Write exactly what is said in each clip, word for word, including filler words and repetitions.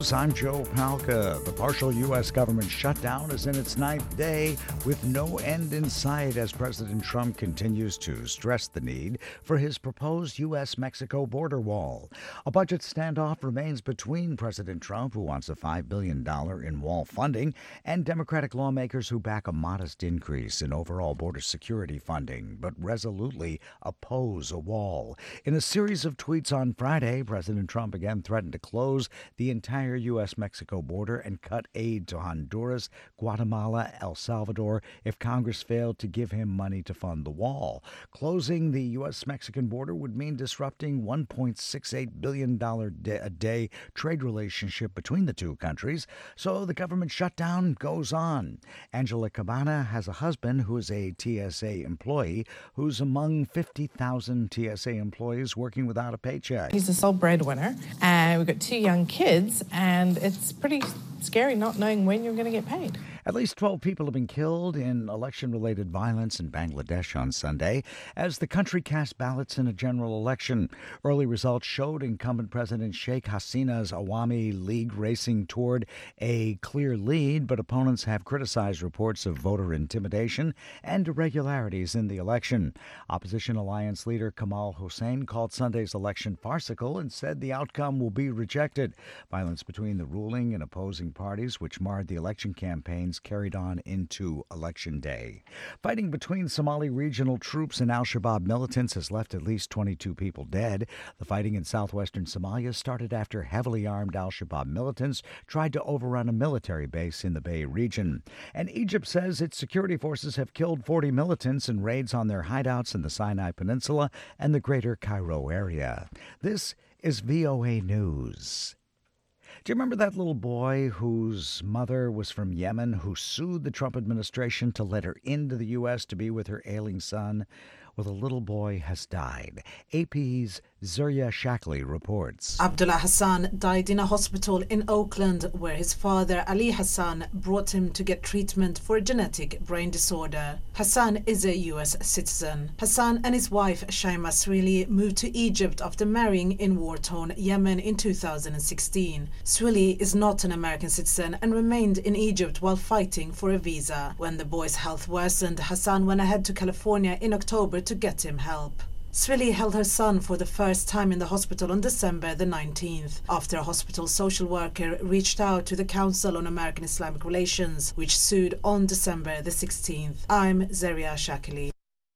I'm Joe Palca. The partial U S government shutdown is in its ninth day with no end in sight as President Trump continues to stress the need for his proposed U S Mexico border wall. A budget standoff remains between President Trump, who wants a five billion dollars in wall funding, and Democratic lawmakers who back a modest increase in overall border security funding, but resolutely oppose a wall. In a series of tweets on Friday, President Trump again threatened to close the entire U S Mexico border and cut aid to Honduras, Guatemala, El Salvador if Congress failed to give him money to fund the wall. Closing the U S Mexican border would mean disrupting one point six eight billion dollars a day trade relationship between the two countries, so the government shutdown goes on. Angela Cabana has a husband who is a T S A employee who's among fifty thousand T S A employees working without a paycheck. He's the sole breadwinner, and we've got two young kids, and it's pretty scary not knowing when you're going to get paid. At least twelve people have been killed in election-related violence in Bangladesh on Sunday as the country cast ballots in a general election. Early results showed incumbent President Sheikh Hasina's Awami League racing toward a clear lead, but opponents have criticized reports of voter intimidation and irregularities in the election. Opposition alliance leader Kamal Hossein called Sunday's election farcical and said the outcome will be rejected. Violence between the ruling and opposing parties, which marred the election campaign, carried on into Election Day. Fighting between Somali regional troops and al-Shabaab militants has left at least twenty-two people dead. The fighting in southwestern Somalia started after heavily armed al-Shabaab militants tried to overrun a military base in the Bay region. And Egypt says its security forces have killed forty militants in raids on their hideouts in the Sinai Peninsula and the greater Cairo area. This is V O A News. Do you remember that little boy whose mother was from Yemen who sued the Trump administration to let her into the U S to be with her ailing son? Well, the little boy has died. A P's Zuriya Shakli reports. Abdullah Hassan died in a hospital in Oakland where his father Ali Hassan brought him to get treatment for a genetic brain disorder. Hassan is a U S citizen. Hassan and his wife Shaima Swili moved to Egypt after marrying in war-torn Yemen in two thousand sixteen. Swili is not an American citizen and remained in Egypt while fighting for a visa. When the boy's health worsened, Hassan went ahead to California in October to get him help. Swili held her son for the first time in the hospital on December the nineteenth, after a hospital social worker reached out to the Council on American Islamic Relations, which sued on December the sixteenth. I'm Zuriya Shakli.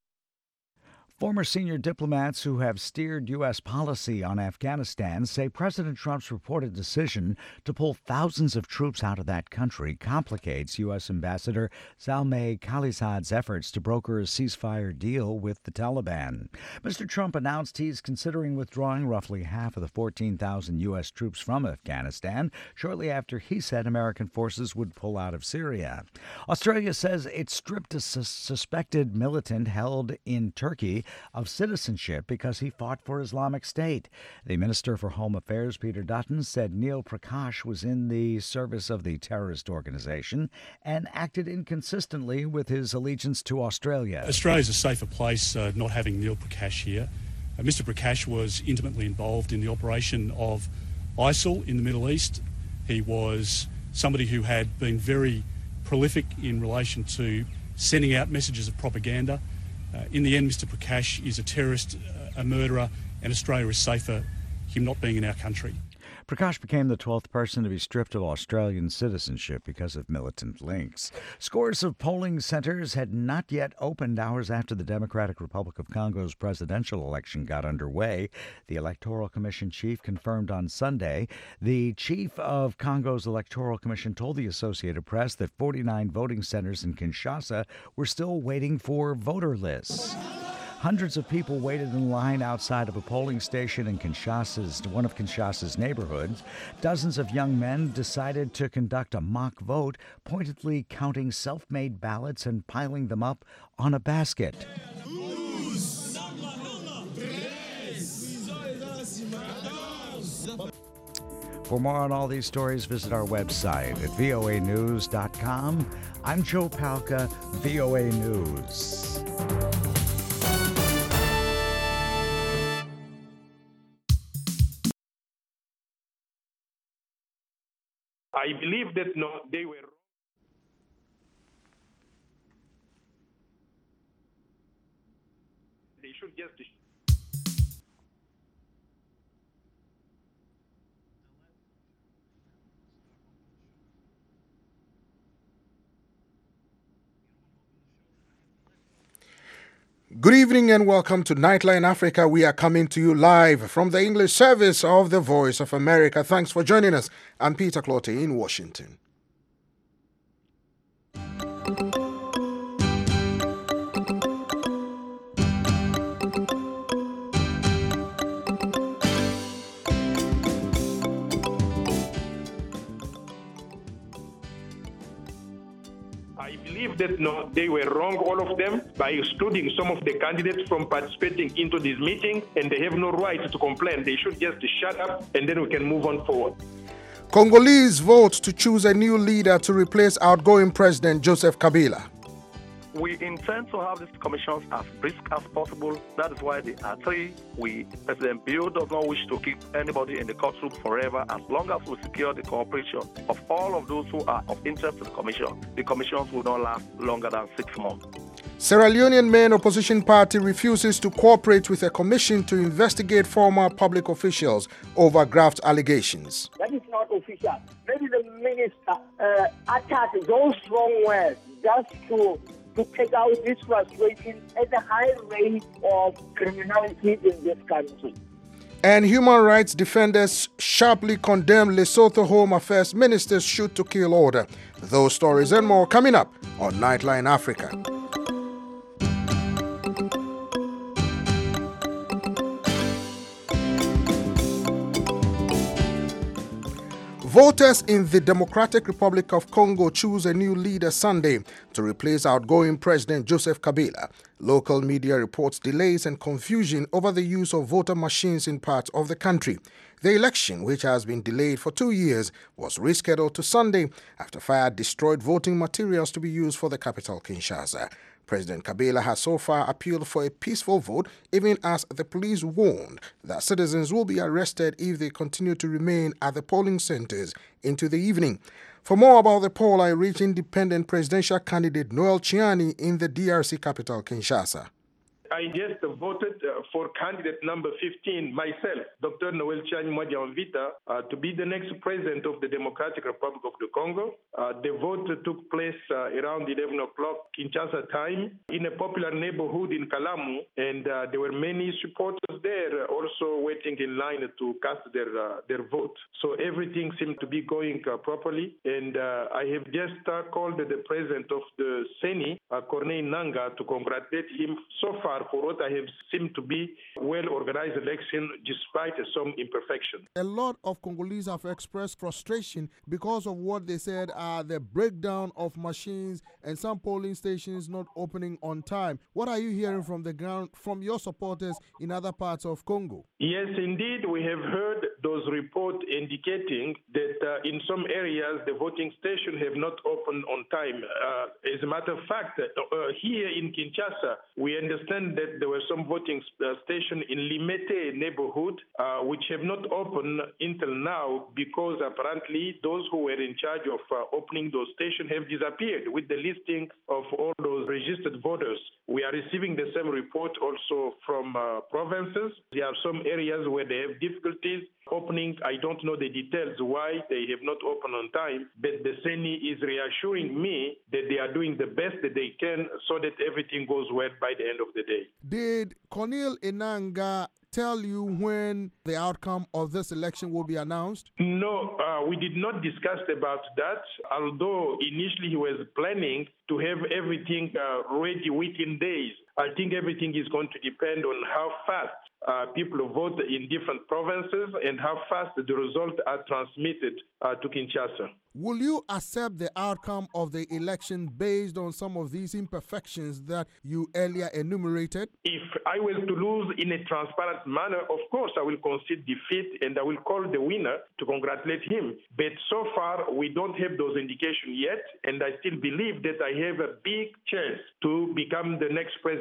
Former senior diplomats who have steered U S policy on Afghanistan say President Trump's reported decision to pull thousands of troops out of that country complicates U S Ambassador Zalmay Khalilzad's efforts to broker a ceasefire deal with the Taliban. Mister Trump announced he's considering withdrawing roughly half of the fourteen thousand U S troops from Afghanistan shortly after he said American forces would pull out of Syria. Australia says it stripped a sus- suspected militant held in Turkey of citizenship because he fought for Islamic State. The Minister for Home Affairs, Peter Dutton, said Neil Prakash was in the service of the terrorist organization and acted inconsistently with his allegiance to Australia. Australia is a safer place uh, not having Neil Prakash here. Uh, Mister Prakash was intimately involved in the operation of ISIL in the Middle East. He was somebody who had been very prolific in relation to sending out messages of propaganda. Uh, in the end, Mister Prakash is a terrorist, uh, a murderer, and Australia is safer him not being in our country. Prakash became the twelfth person to be stripped of Australian citizenship because of militant links. Scores of polling centers had not yet opened hours after the Democratic Republic of Congo's presidential election got underway. The Electoral Commission chief confirmed on Sunday. The chief of Congo's Electoral Commission told the Associated Press that forty-nine voting centers in Kinshasa were still waiting for voter lists. Hundreds of people waited in line outside of a polling station in Kinshasa's, one of Kinshasa's neighborhoods. Dozens of young men decided to conduct a mock vote, pointedly counting self-made ballots and piling them up on a basket. For more on all these stories, visit our website at V O A news dot com. I'm Joe Palca, V O A News. I believe that no, they were. They should just. Good evening and welcome to Nightline Africa. We are coming to you live from the English service of the Voice of America. Thanks for joining us. I'm Peter Clotte in Washington. I believe that no, they were wrong, all of them, by excluding some of the candidates from participating into this meeting, and they have no right to complain. They should just shut up, and then we can move on forward. Congolese vote to choose a new leader to replace outgoing President Joseph Kabila. We intend to have these commissions as brisk as possible. That is why there are three. We, President Bill does not wish to keep anybody in the courtroom forever as long as we secure the cooperation of all of those who are of interest to the commission. The commissions will not last longer than six months. Sierra Leonean main opposition party refuses to cooperate with a commission to investigate former public officials over graft allegations. That is not official. Maybe the minister uh, attacked those strong words just to to take out this frustration at the high rate of criminality in this country. And human rights defenders sharply condemn Lesotho Home Affairs Minister's shoot-to-kill order. Those stories and more coming up on Nightline Africa. Voters in the Democratic Republic of Congo choose a new leader Sunday to replace outgoing President Joseph Kabila. Local media reports delays and confusion over the use of voter machines in parts of the country. The election, which has been delayed for two years, was rescheduled to Sunday after fire destroyed voting materials to be used for the capital, Kinshasa. President Kabila has so far appealed for a peaceful vote, even as the police warned that citizens will be arrested if they continue to remain at the polling centers into the evening. For more about the poll, I reached independent presidential candidate Noel Chiani in the D R C capital, Kinshasa. I just voted uh, for candidate number fifteen, myself, Doctor Noel Chiani Mwadiamvita, uh, to be the next president of the Democratic Republic of the Congo. Uh, the vote took place uh, around eleven o'clock Kinshasa time in a popular neighborhood in Kalamu, and uh, there were many supporters there also waiting in line to cast their uh, their vote. So everything seemed to be going uh, properly, and uh, I have just uh, called the president of the CENI, uh, Corneille Nanga, to congratulate him so far for what I have seemed to be well-organized election despite some imperfection. A lot of Congolese have expressed frustration because of what they said are the breakdown of machines and some polling stations not opening on time. What are you hearing from the ground, from your supporters in other parts of Congo? Yes, indeed, we have heard those reports indicating that uh, in some areas the voting stations have not opened on time. Uh, as a matter of fact, uh, here in Kinshasa, we understand that there were some voting uh, stations in Limete neighborhood uh, which have not opened until now because apparently those who were in charge of uh, opening those stations have disappeared with the listing of all those registered voters. We are receiving the same report also from uh, provinces. There are some areas where they have difficulties opening. I don't know the details why they have not opened on time, but the CENI is reassuring me that they are doing the best that they can so that everything goes well by the end of the day. Did Corneille Enanga tell you when the outcome of this election will be announced? No, uh, we did not discuss about that, although initially he was planning to have everything uh, ready within days. I think everything is going to depend on how fast uh, people vote in different provinces and how fast the results are transmitted uh, to Kinshasa. Will you accept the outcome of the election based on some of these imperfections that you earlier enumerated? If I was to lose in a transparent manner, of course I will concede defeat and I will call the winner to congratulate him. But so far we don't have those indications yet, and I still believe that I have a big chance to become the next president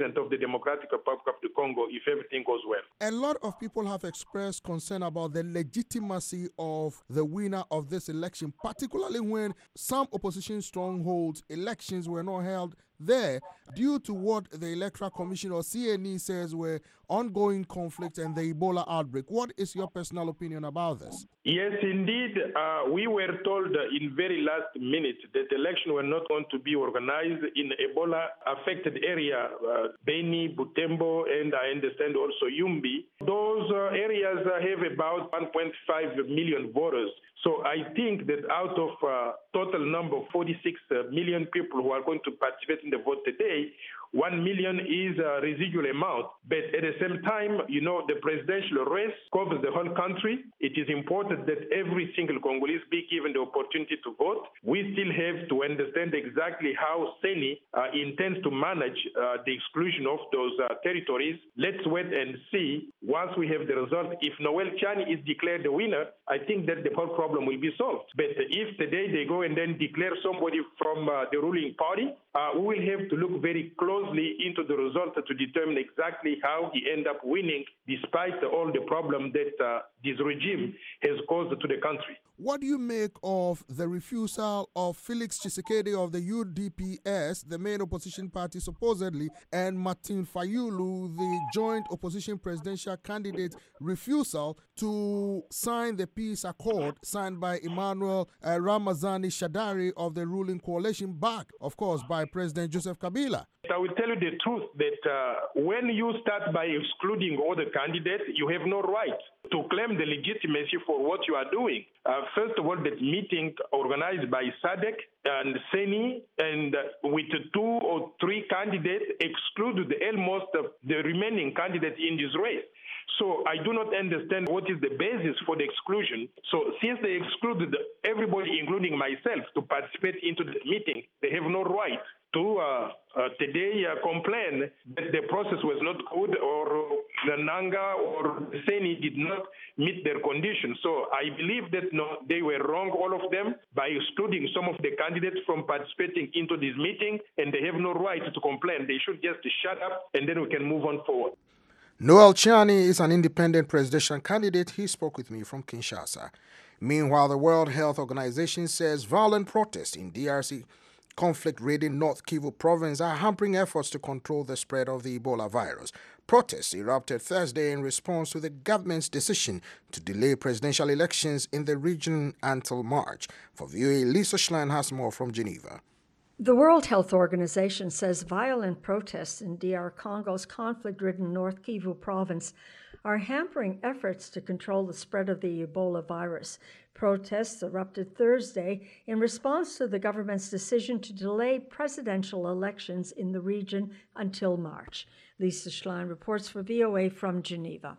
president of the Democratic Republic of the Congo if everything goes well. A lot of people have expressed concern about the legitimacy of the winner of this election, particularly when some opposition strongholds elections were not held there due to what the Electoral Commission or C N E says were ongoing conflict and the Ebola outbreak. What is your personal opinion about this? Yes, indeed. Uh, we were told in very last minute that the election were not going to be organized in Ebola-affected area, uh, Beni, Butembo, and I understand also Yumbi. Those uh, areas have about one point five million voters. So I think that out of uh, total number of forty-six million people who are going to participate in the vote today, one million is a residual amount. But at the same time, you know, the presidential race covers the whole country. It is important that every single Congolese be given the opportunity to vote. We still have to understand exactly how C N E uh, intends to manage uh, the exclusion of those uh, territories. Let's wait and see. Once we have the result, if Noel Chani is declared the winner, I think that the whole problem will be solved. But if today they go and then declare somebody from uh, the ruling party, uh, we will have to look very closely into the result to determine exactly how he end up winning, despite all the problem that uh, this regime has caused to the country. What do you make of the refusal of Felix Tshisekedi of the U D P S, the main opposition party supposedly, and Martin Fayulu, the joint opposition presidential candidate, refusal to sign the peace accord signed by Emmanuel uh, Ramazani Shadari of the ruling coalition, backed, of course, by President Joseph Kabila? I will tell you the truth that uh, when you start by excluding other candidates, you have no right to claim the legitimacy for what you are doing. Uh, first of all, that meeting organized by S A D C and C N E, and uh, with two or three candidates, excluded almost uh, the remaining candidates in this race. So I do not understand what is the basis for the exclusion. So since they excluded everybody, including myself, to participate into the meeting, they have no right to uh, uh, today uh, complain that the process was not good, or the Nanga or the C N E did not meet their conditions. So I believe that no, they were wrong, all of them, by excluding some of the candidates from participating into this meeting, and they have no right to complain. They should just shut up, and then we can move on forward. Noel Chani is an independent presidential candidate. He spoke with me from Kinshasa. Meanwhile, the World Health Organization says violent protests in D R C conflict-ridden North Kivu province are hampering efforts to control the spread of the Ebola virus. Protests erupted Thursday in response to the government's decision to delay presidential elections in the region until March. For V O A, Lisa Schlein has more from Geneva. The World Health Organization says violent protests in D R Congo's conflict-ridden North Kivu province are hampering efforts to control the spread of the Ebola virus. Protests erupted Thursday in response to the government's decision to delay presidential elections in the region until March. Lisa Schlein reports for V O A from Geneva.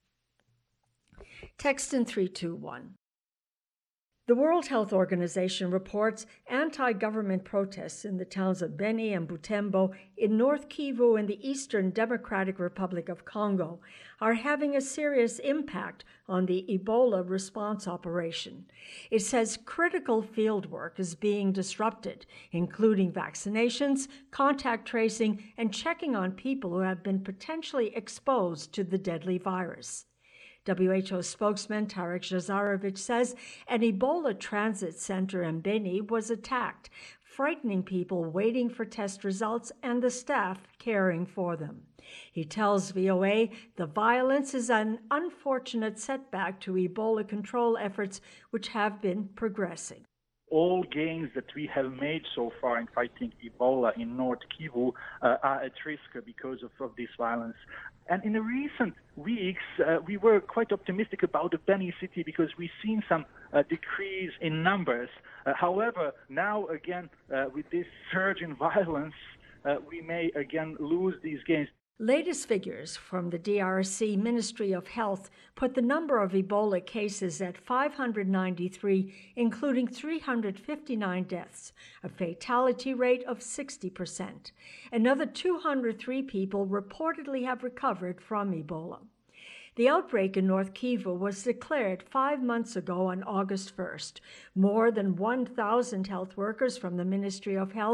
Text in three two one. The World Health Organization reports anti-government protests in the towns of Beni and Butembo in North Kivu in the Eastern Democratic Republic of Congo are having a serious impact on the Ebola response operation. It says critical fieldwork is being disrupted, including vaccinations, contact tracing, and checking on people who have been potentially exposed to the deadly virus. W H O spokesman Tarek Jazarovich says an Ebola transit center in Beni was attacked, frightening people waiting for test results and the staff caring for them. He tells V O A the violence is an unfortunate setback to Ebola control efforts which have been progressing. All gains that we have made so far in fighting Ebola in North Kivu uh, are at risk because of, of this violence. And in the recent weeks, uh, we were quite optimistic about the Beni city because we've seen some uh, decrease in numbers. Uh, however, now again, uh, with this surge in violence, uh, we may again lose these gains. Latest figures from the D R C Ministry of Health put the number of Ebola cases at five hundred ninety-three, including three hundred fifty-nine deaths, a fatality rate of sixty percent. Another two hundred three people reportedly have recovered from Ebola. The outbreak in North Kivu was declared five months ago on August first. More than one thousand health workers from the Ministry of Health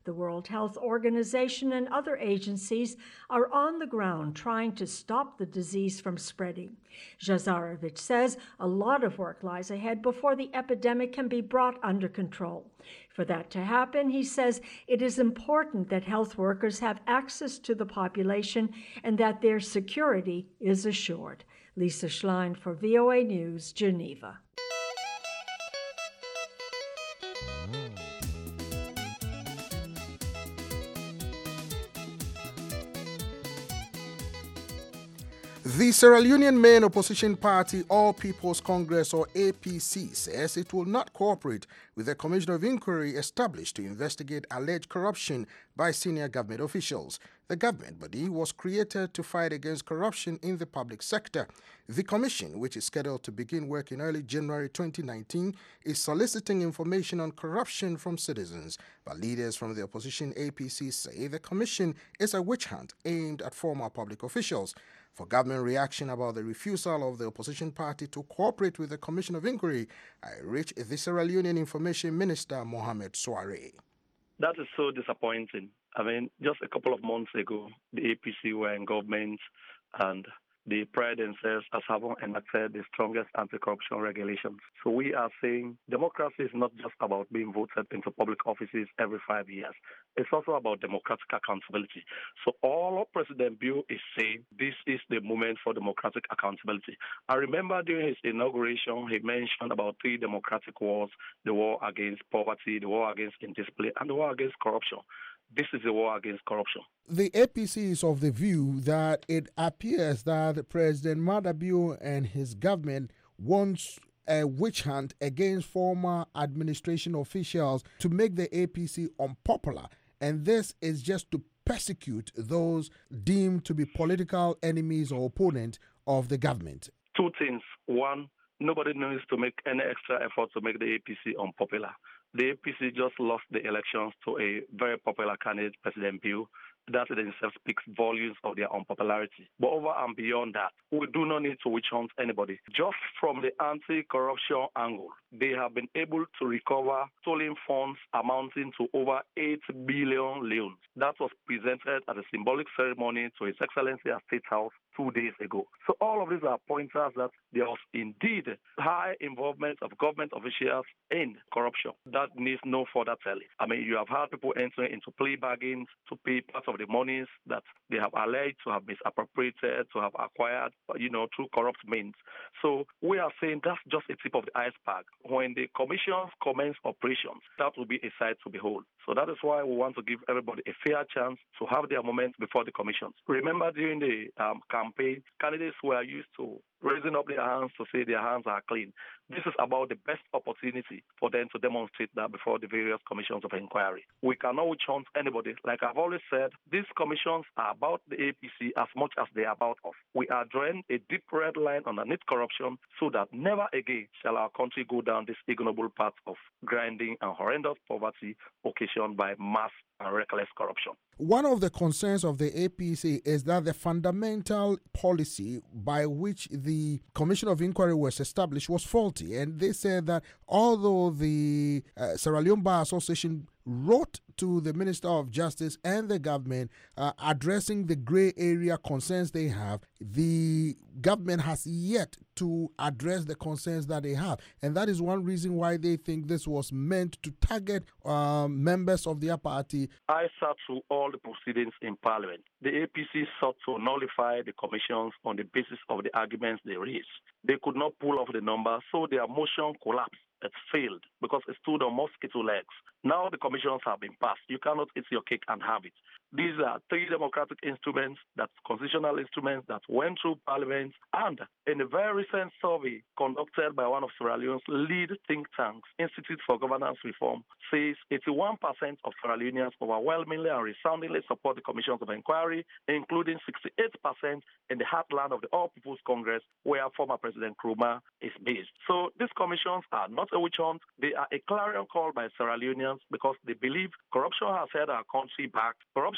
The World Health Organization and other agencies are on the ground trying to stop the disease from spreading. Jazarevic says a lot of work lies ahead before the epidemic can be brought under control. For that to happen, he says it is important that health workers have access to the population and that their security is assured. Lisa Schlein for V O A News, Geneva. The Sierra Leonean main opposition party, All People's Congress or A P C, says it will not cooperate with the Commission of Inquiry established to investigate alleged corruption by senior government officials. The government body was created to fight against corruption in the public sector. The commission, which is scheduled to begin work in early January twenty nineteen, is soliciting information on corruption from citizens. But leaders from the opposition A P C say the commission is a witch hunt aimed at former public officials. For government reaction about the refusal of the opposition party to cooperate with the Commission of Inquiry, I reached the Sierra Leonean Information Minister Mohamed Soare. That is so disappointing. I mean, just a couple of months ago, the A P C were in government and they pride themselves as having enacted the strongest anti-corruption regulations. So we are saying democracy is not just about being voted into public offices every five years. It's also about democratic accountability. So all President Bio is saying this is the moment for democratic accountability. I remember during his inauguration, he mentioned about three democratic wars: the war against poverty, the war against indiscipline, and the war against corruption. This is a war against corruption. The A P C is of the view that it appears that President Maada Bio and his government wants a witch hunt against former administration officials to make the A P C unpopular. And this is just to persecute those deemed to be political enemies or opponents of the government. Two things. One, nobody needs to make any extra effort to make the A P C unpopular. The A P C just lost the elections to a very popular candidate, President Bio. That in itself speaks volumes of their unpopularity. But over and beyond that, we do not need to witch hunt anybody. Just from the anti-corruption angle, they have been able to recover stolen funds amounting to over eight billion leones. That was presented at a symbolic ceremony to His Excellency at State House two days ago. So all of these are pointers that there was indeed high involvement of government officials in corruption. That needs no further telling. I mean, you have had people entering into plea bargains to pay part of the monies that they have alleged to have misappropriated, to have acquired, you know, through corrupt means. So we are saying that's just a tip of the iceberg. When the commissions commence operations, that will be a sight to behold. So that is why we want to give everybody a fair chance to have their moments before the commissions. Remember, during the um, campaign, candidates were used to raising up their hands to say their hands are clean. This is about the best opportunity for them to demonstrate that before the various commissions of inquiry. We cannot witch hunt anybody. Like I've always said, these commissions are about the A P C as much as they are about us. We are drawing a deep red line underneath corruption so that never again shall our country go down this ignoble path of grinding and horrendous poverty occasioned by mass and reckless corruption. One of the concerns of the A P C is that the fundamental policy by which the Commission of Inquiry was established was faulty. And they said that although the uh, Sierra Leone Bar Association wrote to the Minister of Justice and the government uh, addressing the gray area concerns they have, the government has yet to address the concerns that they have. And that is one reason why they think this was meant to target uh, members of their party. I sat through all the proceedings in Parliament. The A P C sought to nullify the commissions on the basis of the arguments they raised. They could not pull off the number, so their motion collapsed. It failed because it stood on mosquito legs. Now the commissions have been passed. You cannot eat your cake and have it. These are three democratic instruments, that's constitutional instruments that went through Parliament. And in a very recent survey conducted by one of Sierra Leone's lead think tanks, Institute for Governance Reform, says eighty-one percent of Sierra Leoneans overwhelmingly and resoundingly support the commissions of inquiry, including sixty-eight percent in the heartland of the All People's Congress, where former President Nkrumah is based. So these commissions are not a witch hunt. They are a clarion call by Sierra Leoneans because they believe corruption has held our country back. Corruption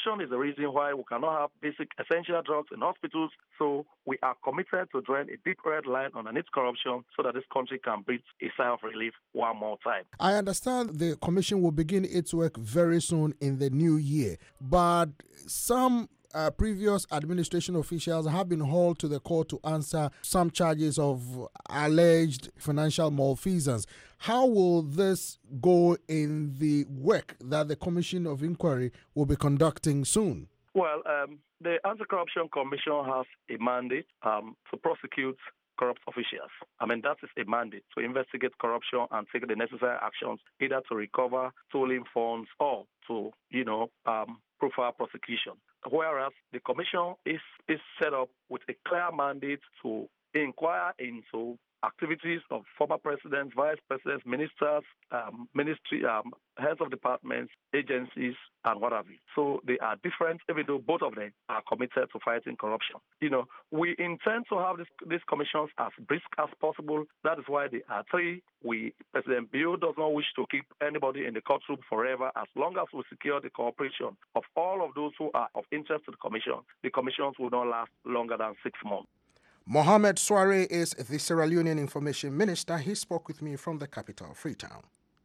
corruption is the reason why we cannot have basic essential drugs in hospitals. So we are committed to drawing a deep red line underneath corruption so that this country can breathe a sigh of relief one more time. I understand the commission will begin its work very soon in the new year, but some Uh, previous administration officials have been hauled to the court to answer some charges of alleged financial malfeasance. How will this go in the work that the Commission of Inquiry will be conducting soon? Well, um, the Anti-Corruption Commission has a mandate um, to prosecute corrupt officials. I mean, that is a mandate to investigate corruption and take the necessary actions, either to recover stolen funds or to, you know, um, profile prosecution. Whereas the commission is, is set up with a clear mandate to inquire into activities of former presidents, vice presidents, ministers, um, ministry, um, heads of departments, agencies, and what have you. So they are different, even though both of them are committed to fighting corruption. You know, we intend to have this, these commissions as brisk as possible. That is why there are three. We, President Bill does not wish to keep anybody in the courtroom forever. As long as we secure the cooperation of all of those who are of interest to the commission, the commissions will not last longer than six months. Mohamed Soare is the Sierra Leonean Information Minister. He spoke with me from the capital, Freetown.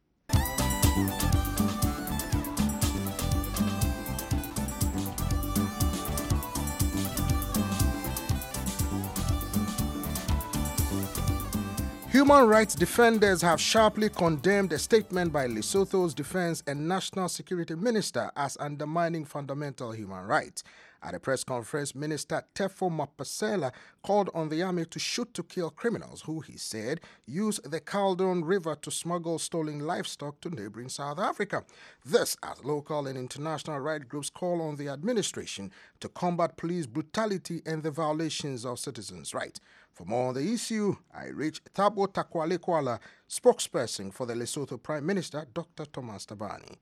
Human rights defenders have sharply condemned a statement by Lesotho's Defense and National Security Minister as undermining fundamental human rights. At a press conference, Minister Tefo Mapasela called on the army to shoot to kill criminals who, he said, use the Caledon River to smuggle stolen livestock to neighboring South Africa. This as local and international rights groups call on the administration to combat police brutality and the violations of citizens' rights. For more on the issue, I reached Thabo Takwalekwala, spokesperson for the Lesotho Prime Minister, Doctor Thomas Thabane.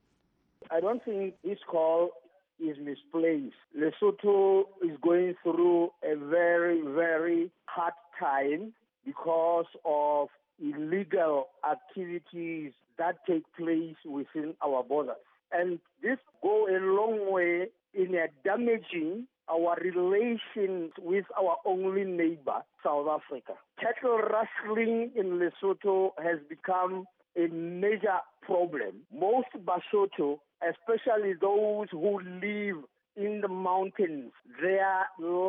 I don't think this call is misplaced. Lesotho is going through a very, very hard time because of illegal activities that take place within our borders. And this go a long way in uh, damaging our relations with our only neighbor, South Africa. Cattle rustling in Lesotho has become a major problem. Most Basotho, especially those who live in the mountains, their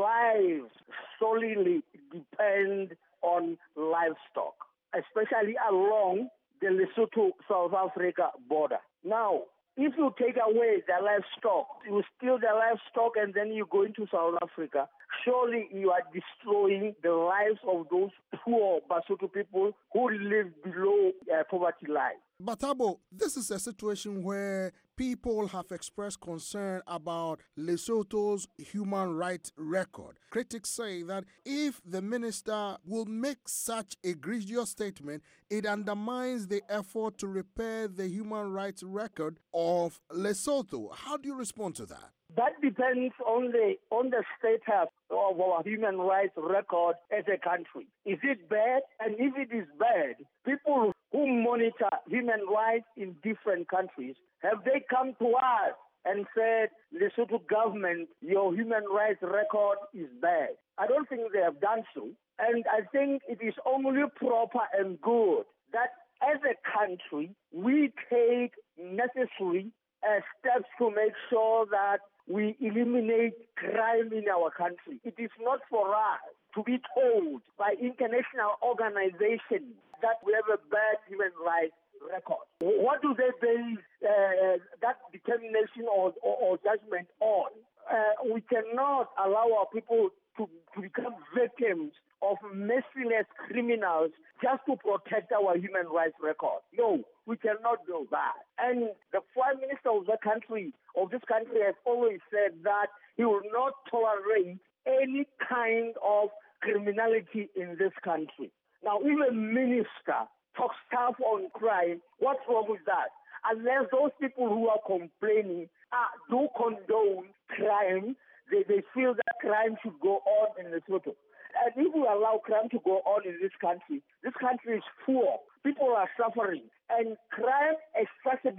lives solely depend on livestock, especially along the Lesotho-South Africa border. Now, if you take away the livestock, you steal the livestock and then you go into South Africa, surely you are destroying the lives of those poor Basotho people who live below uh, poverty line. But Thabo, this is a situation where people have expressed concern about Lesotho's human rights record. Critics say that if the minister will make such egregious statement, it undermines the effort to repair the human rights record of Lesotho. How do you respond to that? That depends on the on the status of our human rights record as a country. Is it bad? And if it is bad, people who monitor human rights in different countries, have they come to us and said, Lesotho government, your human rights record is bad? I don't think they have done so. And I think it is only proper and good that as a country, we take necessary uh, steps to make sure that we eliminate crime in our country. It is not for us to be told by international organizations that we have a bad human rights record. What do they base uh, that determination or, or, or judgment on? Uh, we cannot allow our people to, to become victims of merciless criminals just to protect our human rights record. No, we cannot do that. And the Prime Minister of the country, of this country, has always said that he will not tolerate any kind of criminality in this country. Now, if a minister talks tough on crime, what's wrong with that? Unless those people who are complaining uh, do condone crime, they, they feel that crime should go on in Lesotho. And if we allow crime to go on in this country, this country is poor. People are suffering. And crime exacerbates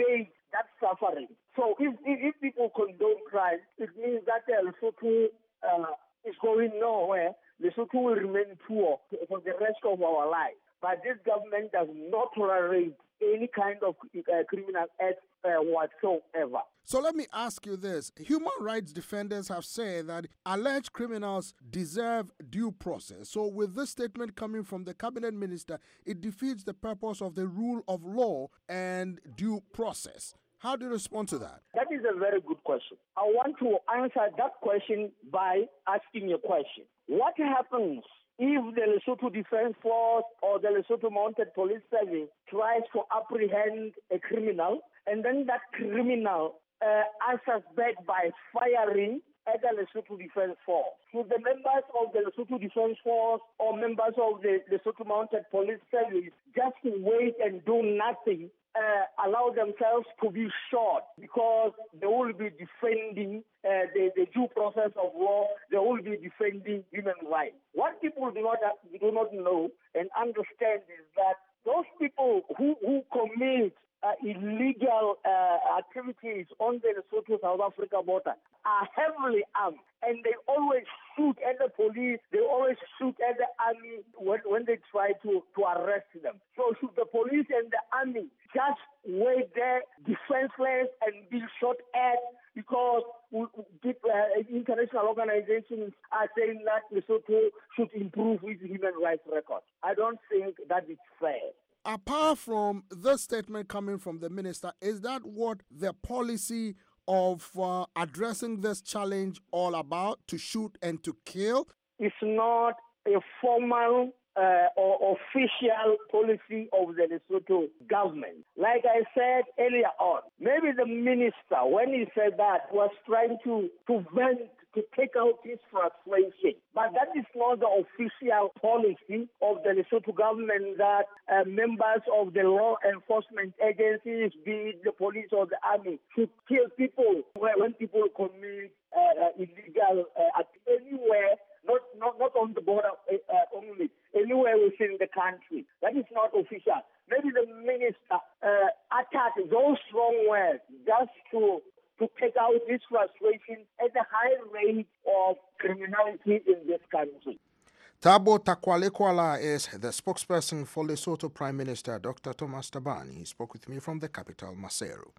that suffering. So if, if, if people condone crime, it means that Lesotho uh, is going nowhere. Lesotho will remain poor for the rest of our lives. But this government does not tolerate any kind of uh, criminal act uh, whatsoever. So let me ask you this. Human rights defenders have said that alleged criminals deserve due process. So with this statement coming from the cabinet minister, it defeats the purpose of the rule of law and due process. How do you respond to that? That is a very good question. I want to answer that question by asking a question. What happens if the Lesotho Defense Force or the Lesotho Mounted Police Service tries to apprehend a criminal, and then that criminal uh, answers back by firing at the Lesotho Defense Force? Should the members of the Lesotho Defense Force or members of the Lesotho Mounted Police Service just wait and do nothing, uh, allow themselves to be shot because they will be defending uh, the, the due process of law, they will be defending human rights? What people do not, do not know and understand is that those people who, who commit Uh, illegal uh, activities on the Lesotho-South Africa border are heavily armed, and they always shoot at the police, they always shoot at the army when, when they try to, to arrest them. So should the police and the army just wait there defenseless and be shot at because we, we, uh, international organizations are saying that Lesotho should improve its human rights record? I don't think that is fair. Apart from this statement coming from the minister, is that what the policy of uh, addressing this challenge all about, to shoot and to kill? It's not a formal uh, or official policy of the Lesotho government. Like I said earlier on, maybe the minister, when he said that, was trying to, to vent, to take out his frustration. But that is not the official policy of the Lesotho government, that uh, members of the law enforcement agencies, be it the police or the army, should kill people when people commit uh, illegal uh, anywhere, not, not, not on the border uh, only, anywhere within the country. That is not official. Maybe the minister uh, attacked those strong words just to to take out this frustration at the high rate of criminality in this country. Thabo Takwalekwala is the spokesperson for Lesotho Prime Minister Doctor Thomas Thabane. He spoke with me from the capital, Maseru.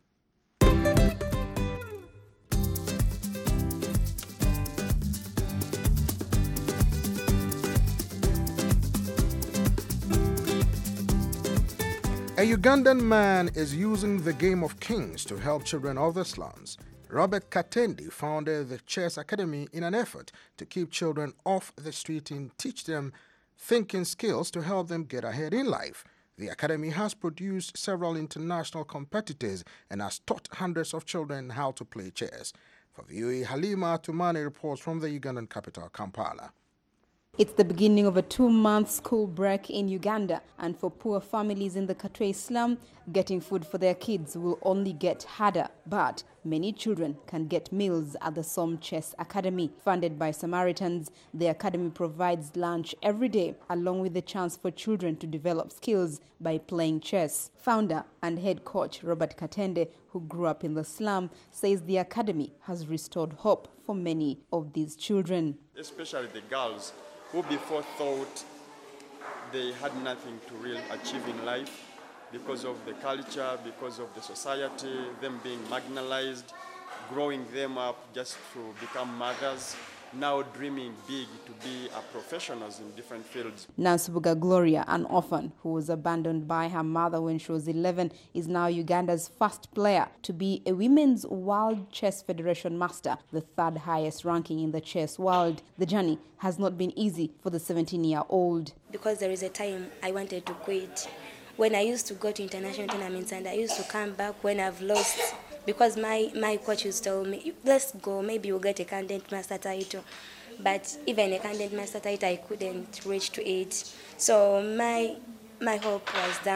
A Ugandan man is using the game of kings to help children of the slums. Robert Katendi founded the Chess Academy in an effort to keep children off the street and teach them thinking skills to help them get ahead in life. The academy has produced several international competitors and has taught hundreds of children how to play chess. For V O A, Halima Tumani reports from the Ugandan capital, Kampala. It's the beginning of a two-month school break in Uganda, and for poor families in the Katwe slum, getting food for their kids will only get harder. But many children can get meals at the Som Chess Academy. Funded by Samaritans, the academy provides lunch every day, along with the chance for children to develop skills by playing chess. Founder and head coach Robert Katende, who grew up in the slum, says the academy has restored hope for many of these children. Especially the girls, who before thought they had nothing to really achieve in life because of the culture, because of the society, them being marginalized, growing them up just to become mothers, now dreaming big to be a professionals in different fields. Nansubuga Gloria, an orphan who was abandoned by her mother when she was eleven, is now Uganda's first player to be a Women's World Chess Federation Master, the third highest ranking in the chess world. The journey has not been easy for the seventeen-year-old. Because there is a time I wanted to quit. When I used to go to international tournaments and I used to come back when I've lost, because my, my coach used to tell me, let's go, maybe you'll get a candidate master title. But even a candidate master title, I couldn't reach to it. So my my hope was down.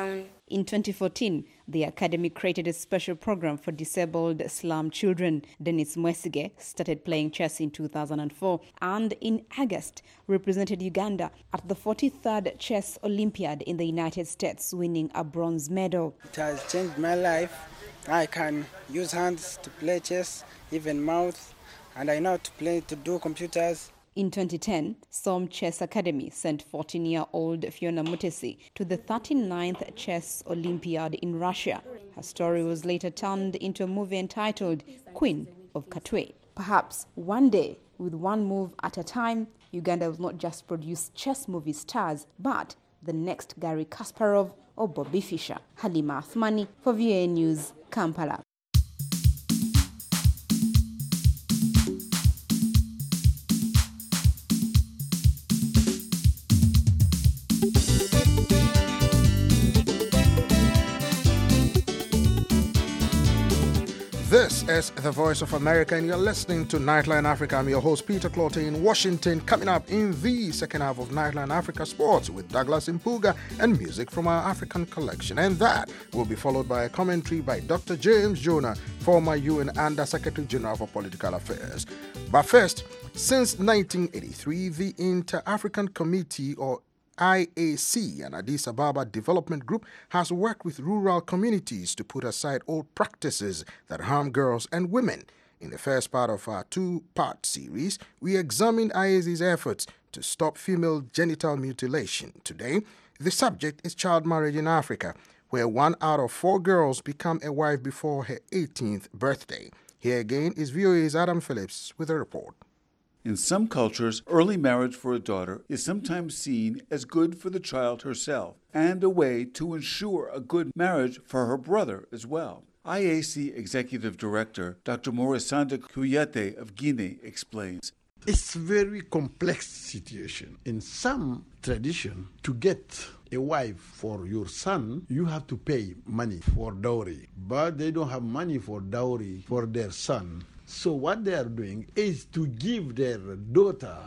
In twenty fourteen, the Academy created a special program for disabled slum children. Dennis Mwesige started playing chess in two thousand four and in August represented Uganda at the forty-third Chess Olympiad in the United States, winning a bronze medal. It has changed my life. I can use hands to play chess, even mouth, and I know how to play, to do computers. In twenty ten, Som Chess Academy sent fourteen-year-old Fiona Mutesi to the thirty-ninth Chess Olympiad in Russia. Her story was later turned into a movie entitled Queen of Katwe. Perhaps one day, with one move at a time, Uganda will not just produce chess movie stars, but the next Garry Kasparov or Bobby Fischer. Halima Athmani for V O A News, Kampala. This is the Voice of America, and you're listening to Nightline Africa. I'm your host, Peter Clotte in Washington. Coming up in the second half of Nightline Africa Sports with Douglas Impuga and music from our African collection. And that will be followed by a commentary by Doctor James Jonah, former U N Under Secretary General for Political Affairs. But first, since nineteen eighty-three, the Inter-African Committee, or I A C, and Addis Ababa Development Group, has worked with rural communities to put aside old practices that harm girls and women. In the first part of our two-part series, we examined I A C's efforts to stop female genital mutilation. Today, the subject is child marriage in Africa, where one out of four girls become a wife before her eighteenth birthday. Here again is V O A's Adam Phillips with a report. In some cultures, early marriage for a daughter is sometimes seen as good for the child herself and a way to ensure a good marriage for her brother as well. I A C Executive Director Doctor Morisande Kouyaté of Guinea explains. It's a very complex situation. In some tradition, to get a wife for your son, you have to pay money for dowry. But they don't have money for dowry for their son. So what they are doing is to give their daughter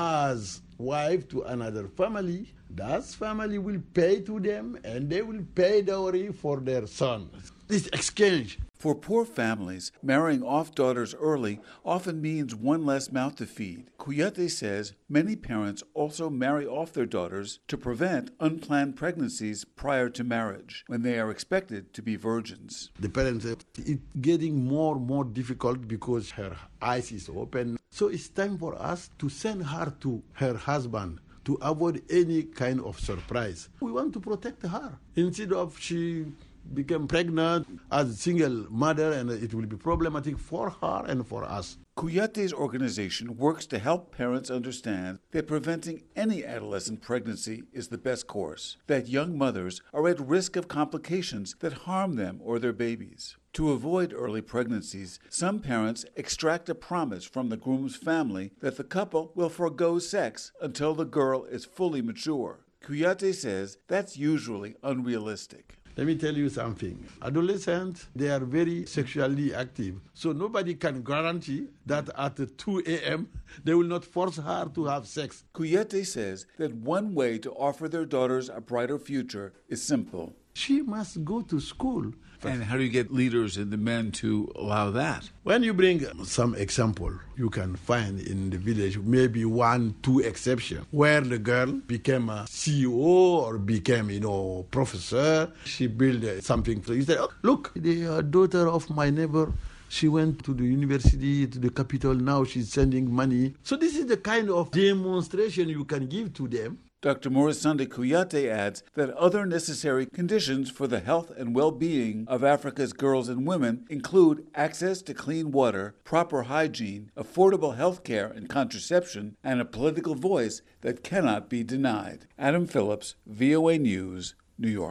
as wife to another family. That family will pay to them and they will pay dowry for their son. This exchange. For poor families, marrying off daughters early often means one less mouth to feed. Kouyaté says many parents also marry off their daughters to prevent unplanned pregnancies prior to marriage, when they are expected to be virgins. The parents, it's getting more and more difficult because her eyes is open. So it's time for us to send her to her husband to avoid any kind of surprise. We want to protect her instead of she became pregnant as a single mother, and it will be problematic for her and for us. Kouyaté's organization works to help parents understand that preventing any adolescent pregnancy is the best course, that young mothers are at risk of complications that harm them or their babies. To avoid early pregnancies, some parents extract a promise from the groom's family that the couple will forego sex until the girl is fully mature. Kouyaté says that's usually unrealistic. Let me tell you something. Adolescents, they are very sexually active. So nobody can guarantee that at two a.m. they will not force her to have sex. Kouyaté says that one way to offer their daughters a brighter future is simple. She must go to school. And how do you get leaders and the men to allow that? When you bring some example, you can find in the village maybe one, two exceptions where the girl became a C E O or became, you know, professor. She built something. You say, oh, look, the uh, daughter of my neighbor, she went to the university, to the capital. Now she's sending money. So this is the kind of demonstration you can give to them. Doctor Morisande Kouyaté adds that other necessary conditions for the health and well-being of Africa's girls and women include access to clean water, proper hygiene, affordable health care and contraception, and a political voice that cannot be denied. Adam Phillips, V O A News, New York.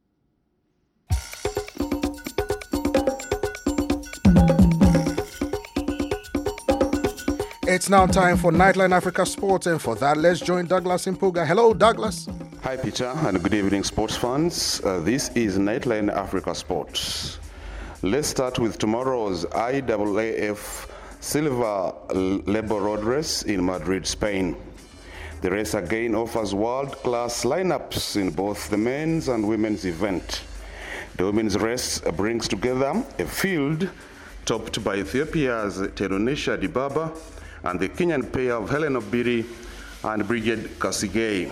It's now time for Nightline Africa Sports, and for that, let's join Douglas Impuga. Hello, Douglas. Hi, Peter, and good evening, sports fans. Uh, this is Nightline Africa Sports. Let's start with tomorrow's I A A F Silver Labor Road Race in Madrid, Spain. The race again offers world-class lineups in both the men's and women's event. The women's race brings together a field topped by Ethiopia's Teronesha Dibaba and the Kenyan pair of Helen Obiri and Bridget Kasigei.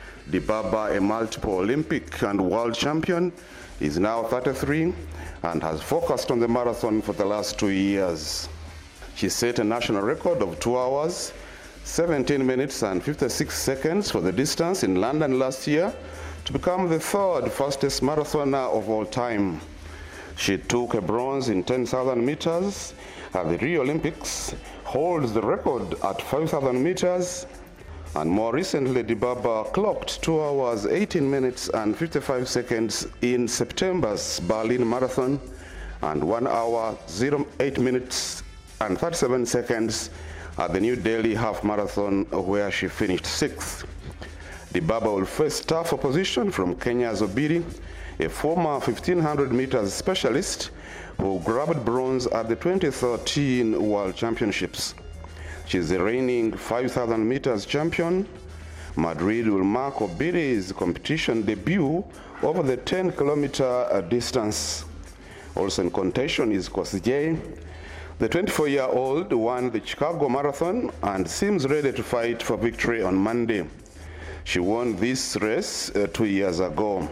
Dibaba, a multiple Olympic and world champion, is now thirty-three and has focused on the marathon for the last two years. She set a national record of two hours, seventeen minutes and fifty-six seconds for the distance in London last year to become the third fastest marathoner of all time. She took a bronze in ten thousand meters at the Rio Olympics, holds the record at five thousand meters, and more recently Dibaba clocked two hours, eighteen minutes and fifty-five seconds in September's Berlin Marathon and one hour, eight minutes and thirty-seven seconds at the New Delhi Half Marathon, where she finished sixth. Dibaba will face tough opposition from Kenya's Obiri, a former fifteen hundred meters specialist who grabbed bronze at the twenty thirteen World Championships. She's the reigning five thousand meters champion. Madrid will mark Obiri's competition debut over the ten kilometer distance. Also in contention is Kosgei. The twenty-four-year-old won the Chicago Marathon and seems ready to fight for victory on Monday. She won this race uh, two years ago.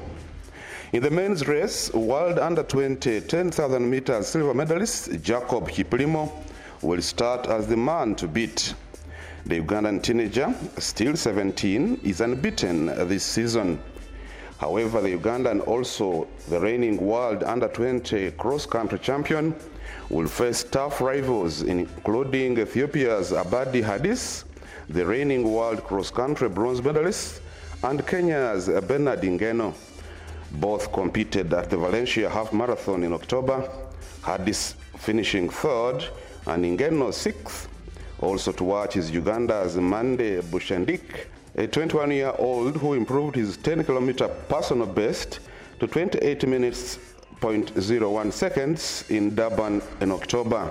In the men's race, world under twenty ten thousand meters silver medalist Jacob Kiplimo will start as the man to beat. The Ugandan teenager, still seventeen, is unbeaten this season. However, the Ugandan, also the reigning world under twenty cross-country champion, will face tough rivals including Ethiopia's Abadi Hadis, the reigning world cross-country bronze medalist, and Kenya's Bernard Ngeno. Both competed at the Valencia Half Marathon in October, Hadis finishing third and Ngeno sixth. Also to watch is Uganda's Mande Bushendik, a twenty-one-year-old who improved his ten kilometer personal best to twenty-eight minutes point zero one seconds in Durban in October.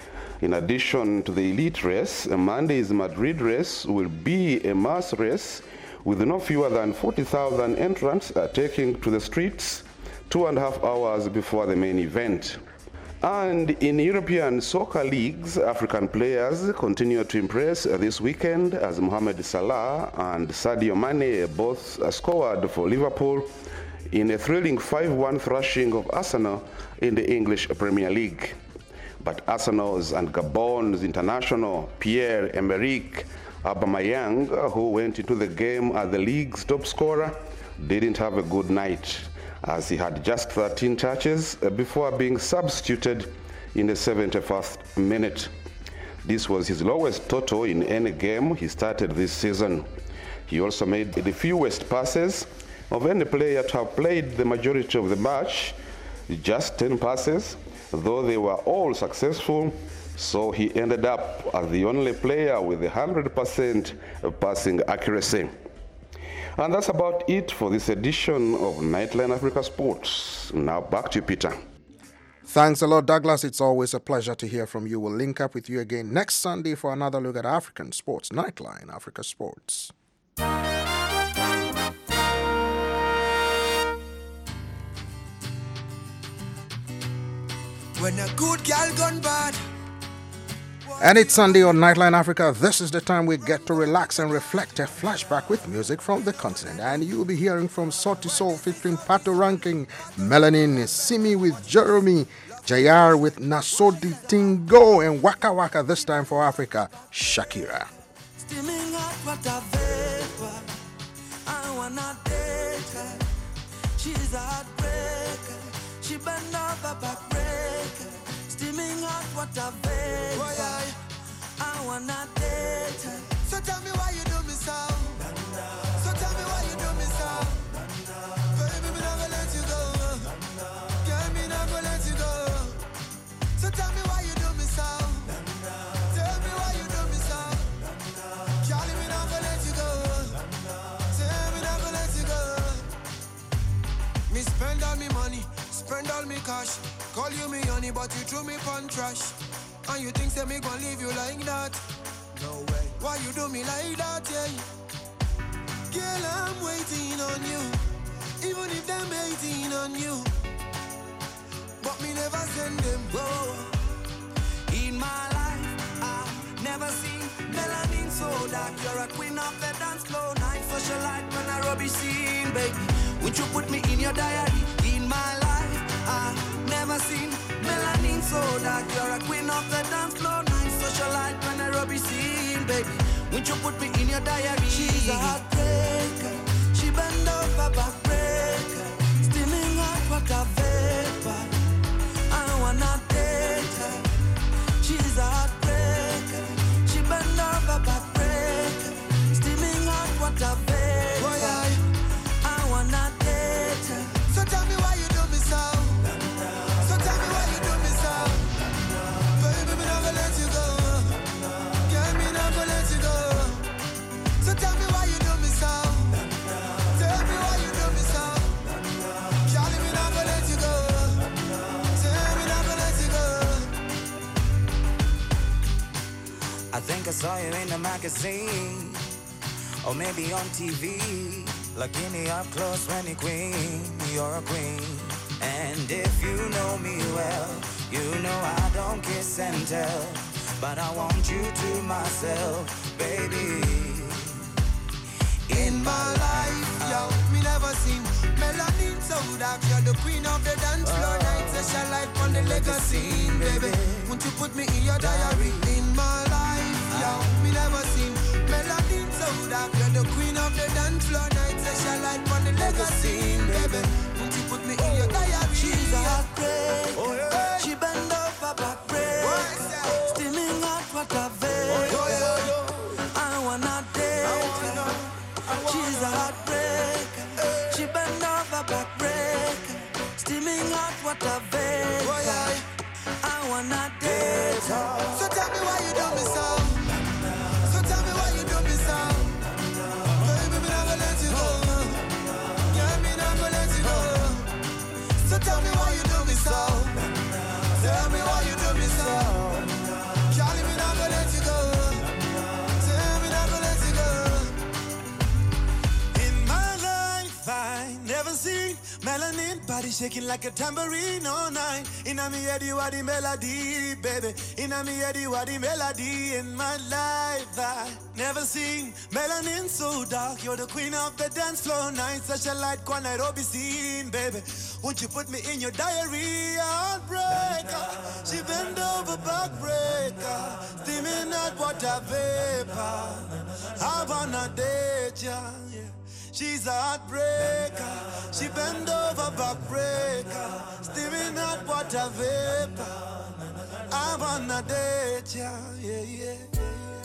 In addition to the elite race, Monday's Madrid race will be a mass race with no fewer than forty thousand entrants uh, taking to the streets two and a half hours before the main event. And in European soccer leagues, African players continue to impress this weekend as Mohamed Salah and Sadio Mane both scored for Liverpool in a thrilling five one thrashing of Arsenal in the English Premier League. But Arsenal's and Gabon's international Pierre-Emerick Aubameyang, who went into the game as the league's top scorer, didn't have a good night, as he had just thirteen touches before being substituted in the seventy-first minute. This was his lowest total in any game he started this season. He also made the fewest passes of any player to have played the majority of the match, just ten passes, though they were all successful, so he ended up as the only player with one hundred percent passing accuracy. And that's about it for this edition of Nightline Africa Sports. Now back to you, Peter. Thanks a lot, Douglas. It's always a pleasure to hear from you. We'll link up with you again next Sunday for another look at African sports. Nightline Africa Sports. When a good girl gone bad. And it's Sunday on Nightline Africa. This is the time we get to relax and reflect, a flashback with music from the continent. And you'll be hearing from Sauti Soul featuring Pato Ranking, Melanin, Simi with Jeremy, J R with Nasodi Tingo, and Waka Waka, this time for Africa, Shakira. Steaming hot water vapor. I wanna date her. She's a heartbreaker. She bend over backbreaker. Steaming hot water vapor. Boy, I, I wanna date her. So tell me why you do me so. So tell me why you do me so. Baby, me not gonna let you go. Girl, me not gonna let you go. So tell me why you do me so. Tell me why you do me so. Charlie, me not gonna let you go. Tell me not gonna let you go. Me spend all me money, spend all me cash. Call you me honey, but you threw me pon trash. And you think say me gon' leave you like that? No way. Why you do me like that, yeah? Girl, I'm waiting on you. Even if them hating on you. never send them. Whoa. In my life, I've never seen melanin so dark. You're a queen of the dance floor. Night socialite when I rubbish scene, baby. Would you put me in your diary? In my life, I've never seen melanin so dark. You're a queen of the dance floor. Night socialite when I rubbish scene, baby. Would you put me in your diary? She's a heartbreaker. She bend over backbreaker. Steaming hot water vapor. I wanna date her. She's a heartbreaker. She bend over backbreaker. Steaming hot water vapor. Boy, I, I wanna date her. So tell me why you do me so. So tell me why you do me so. Baby, me never let you go. Yeah, me never let you go. So tell me why you do me so. Tell me why you do me so. Charlie, me never let you go. Tell me never let you go. I think I saw you in the magazine, or maybe on T V. Looking me up close when you queen, you're a queen. And if you know me well, you know I don't kiss and tell, but I want you to myself, baby. In my life, yo, me never seen melanin so dark. You're the queen of the dance floor. Oh. Night session light on the legacy, baby. Won't you put me in your diary? In my life, yo, me never seen melanin so dark. You're the queen of the dance floor. Night session light on the legacy, baby. Won't you put me in your diary? She's a heartbreak. Oh, yeah. She bend over backbreak. Steaming hot water vapor. Oh, yeah. I wanna date her. She's a heartbreaker. She bend over backbreaker. Steaming hot water vapor. Oh, yeah. I wanna date her. So tell me why you do me so. So tell me why you do me so. Baby, me never let you go. Yeah, me never let you go. So tell me why you do me so. Tell me why you do me so. Charlie, me never let you go. Tell me never let you go. In my life, I never seen melanin body shaking like a tambourine all night. In a me head, you are the melody, baby. In a me head, you are the melody. In my life, I never seen melanin so dark. You're the queen of the dance floor. Night, such a light, one Nairobi scene, baby. Won't you put me in your diary? Heartbreaker. She bend over backbreaker. Steaming hot water vapor. I wanna date ya, yeah. She's a heartbreaker. She bend over backbreaker. Steaming hot water vapor. I wanna date ya, yeah, yeah, yeah.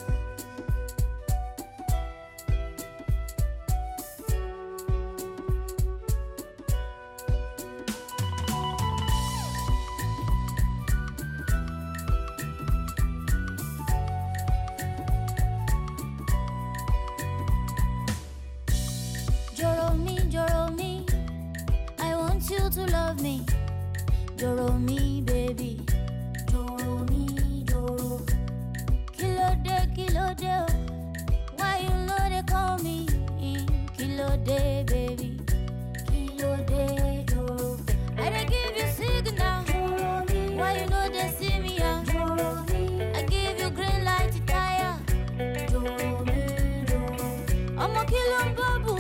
Joro me, Joro me, I want you to love me. Joro me, baby. Joro me, Joro. Kilo de, kilo de, why you know they call me? Kilo de, baby. Kilo de, Joro. I dey give you signal, Joro me. Why you know they see me? Ah? Joro me. I give you green light to tire. Joro me, Joro. I'm a kilo babu.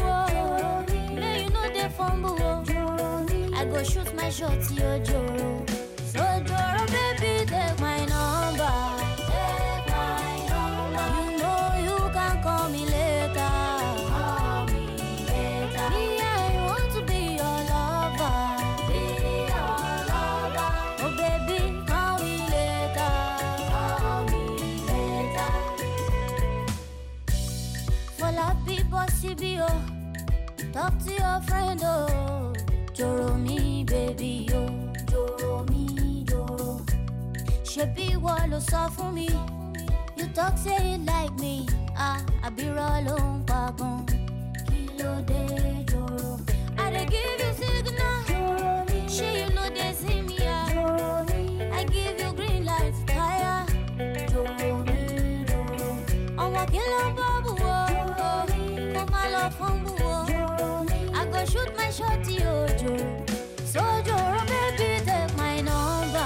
I go shoot my shot, yo, Joro. So, Joro, baby, take my number. Take my number. You know you can call me later. Call me later. Me, I want to be your lover. Be your lover. Oh, baby, call me later. Call me later. For la people, C B O. Talk to your friend, oh. Joro me, baby, oh. Joro me, Joro. Shebi walo sọ fún mi. You talk say you like me. Ah, I be rolling wagon. Kilo de, Joro. I dey give you signal. Joro me. She you know they see me, ah. Joro me. I give you green light, fire. Joro me, Joro. I'm walking on bubble, oh. Come my love from boo. I go shoot my shot, yo, Joro. So, Joro, baby, take my number.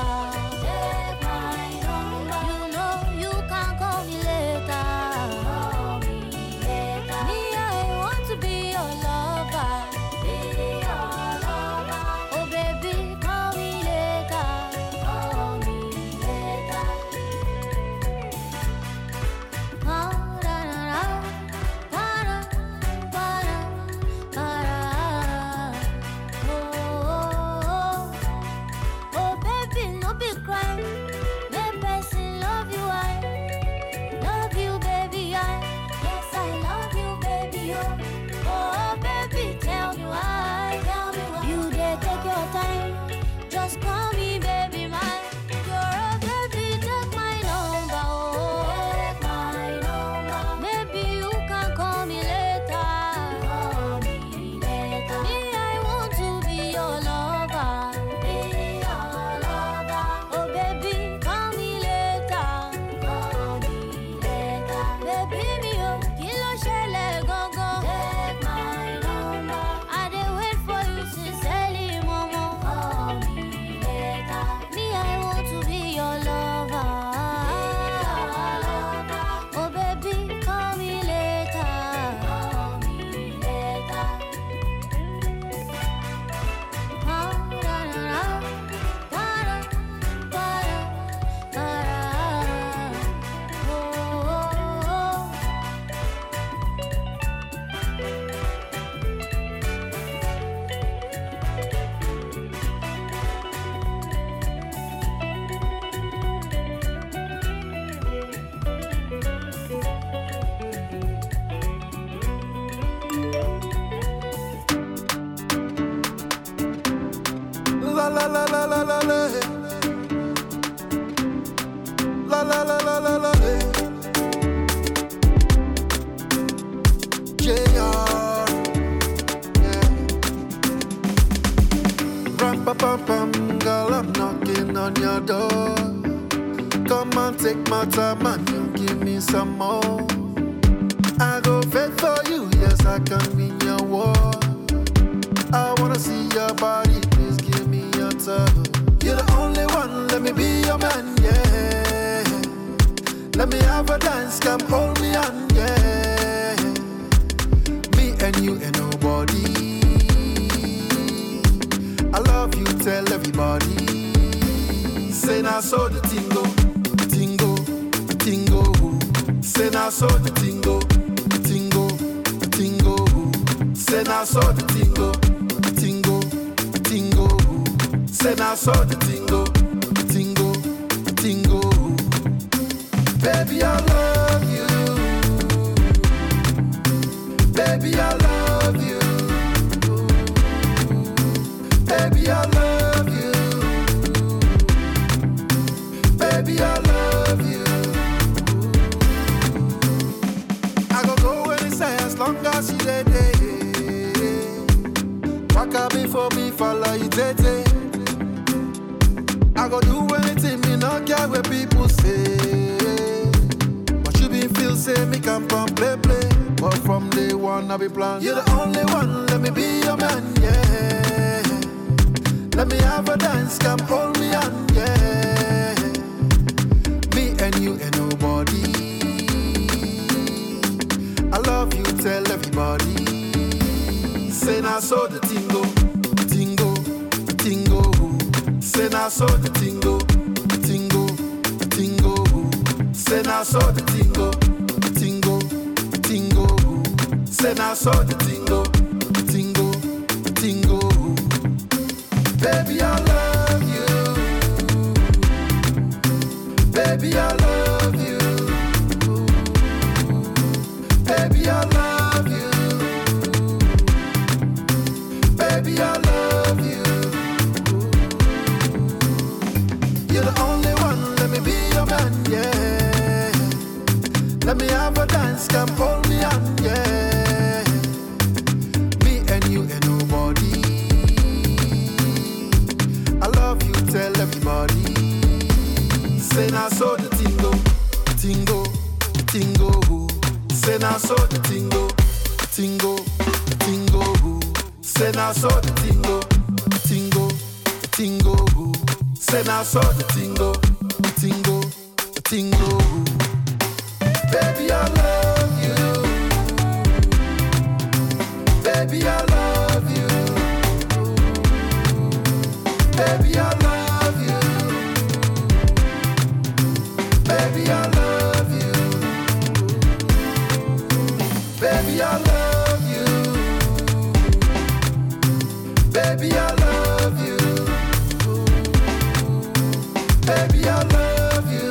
on your door. Come and take my time and you give me some more. I go fight for you, yes, I can win your war. I wanna see your body, please give me your touch. You're the only one, let me be your man, yeah. Let me have a dance, come hold me on, yeah. Me and you and nobody. I love you, tell everybody. Say now so the tingo, tingo, tingo. Say now so the tingo, tingo, tingo. Say now so the tingo, tingo, tingo. Say now so the tingo, tingo, tingo. Baby, I love you. Baby, I love you. Baby, I love you. Baby, I love you. I go go where they say as long as you dey dey. Waka before me follow you tete. I go do anything me not care what people say. But you be feel say me come from play play. But from day one I be plan. You're the only one, let me be your man, yeah. Let me have a dance, come hold me on, yeah. Me and you and nobody. I love you, tell everybody. Say now so the tingo, tingo, tingo. Say now so the tingo, tingo, tingo. Say now so the tingo, tingo, tingo. Say now so the tingo, tingo, tingo. Baby, I love you. Baby, I love you. Baby, I love you. Baby, I love you. You're the only one, let me be your man, yeah. Let me have a dance, come hold me on, yeah. Me and you and nobody. I love you, tell everybody. Say now so the tingo, tingo, tingo. Say now so the tingo, tingo, tingo. Say now so the tingo, tingo, tingo. Say now so the tingo, tingo, tingo. Baby, I love you. Baby, I love you. Baby, I love you. Baby, I love you. Baby, I love you. Baby, I love you. Baby, I love you.